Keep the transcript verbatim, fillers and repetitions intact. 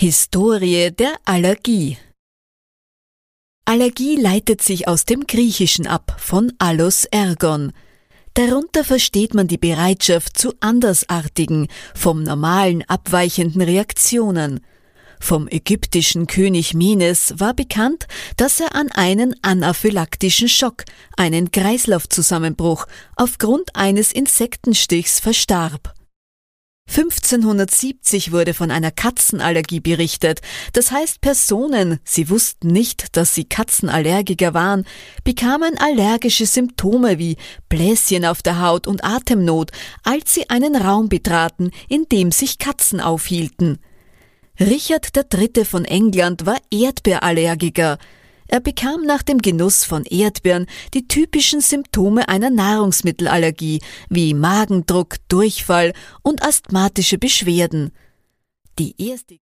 Historie der Allergie. Allergie leitet sich aus dem Griechischen ab, von allos ergon. Darunter versteht man die Bereitschaft zu andersartigen, vom Normalen abweichenden Reaktionen. Vom ägyptischen König Menes war bekannt, dass er an einen anaphylaktischen Schock, einen Kreislaufzusammenbruch, aufgrund eines Insektenstichs verstarb. fünfzehnhundertsiebzig wurde von einer Katzenallergie berichtet, das heißt Personen, sie wussten nicht, dass sie Katzenallergiker waren, bekamen allergische Symptome wie Bläschen auf der Haut und Atemnot, als sie einen Raum betraten, in dem sich Katzen aufhielten. Richard der Dritte von England war Erdbeerallergiker. Er bekam nach dem Genuss von Erdbeeren die typischen Symptome einer Nahrungsmittelallergie wie Magendruck, Durchfall und asthmatische Beschwerden. Die erste